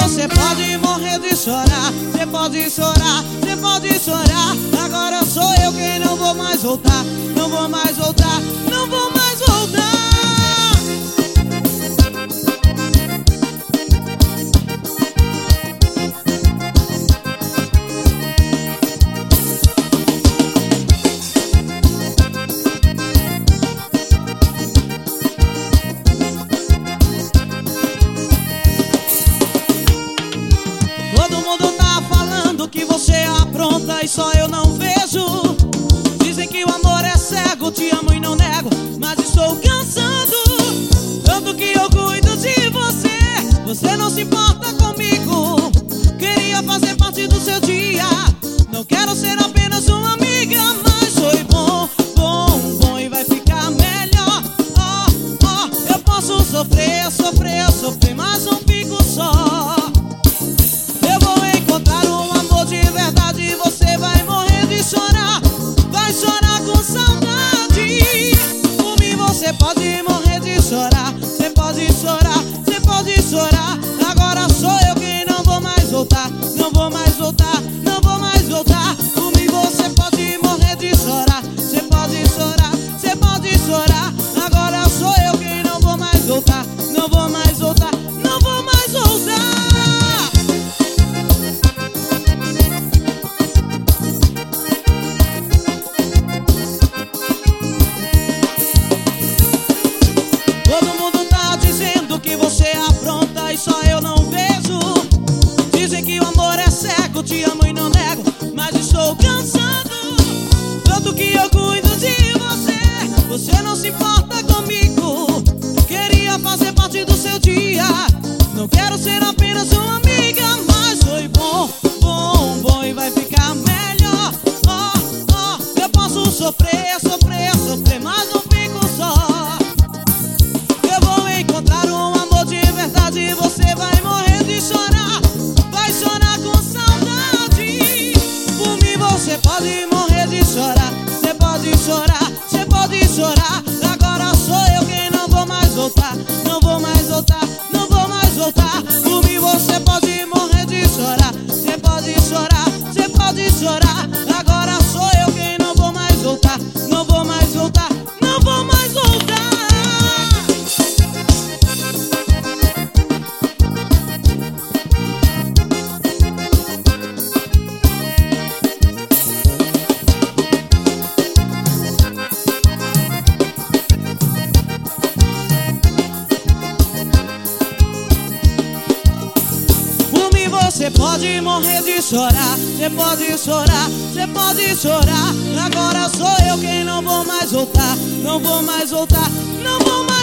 você pode morrer de chorar, você pode chorar, você pode chorar. Agora sou eu quem não vou mais voltar, não vou mais voltar, não vou mais voltar. Todo mundo tá falando que você apronta e só eu não vejo. Dizem que o amor é cego, te amo e não nego, mas estou cansado. Tanto que eu cuido de você, você não se importa comigo. Queria fazer parte do seu dia, não quero ser apenas uma amiga, mas foi bom, bom, bom e vai ficar melhor. Oh, oh, eu posso sofrer, sofrer, sofrer, mas não fico só. Você vai morrer de chorar, vai chorar com saudade. Por mim você pode morrer de chorar, você pode chorar, você pode chorar. Agora sou eu quem não vou mais voltar, não vou mais voltar, não vou mais voltar. Por mim você pode morrer de chorar, você pode chorar, você pode chorar. Agora sou eu quem não vou mais voltar, não vou mais voltar, não vou mais voltar. Você apronta e só eu não vejo. Dizem que o amor é cego, te amo e não nego, mas estou cansado. Tanto que eu cuido de você, você não se importa comigo. Queria fazer parte do seu dia, não quero ser apenas uma amiga, mas foi bom, bom, bom e vai ficar melhor. Oh, oh, eu posso sofrer, sofrer, sofrer, mas não fico só. Eu vou encontrar e você vai morrer de chorar, vai chorar com saudade. Por mim você pode morrer de chorar, você pode chorar, você pode chorar. Agora sou eu quem não vou mais voltar, não vou mais voltar, não vou mais voltar. Por mim você pode morrer de chorar, você pode chorar, você pode chorar. Agora sou eu quem não vou mais voltar, não vou mais voltar, não vou mais voltar. Você pode morrer de chorar, você pode chorar, você pode chorar. Agora sou eu quem não vou mais voltar, não vou mais voltar, não vou mais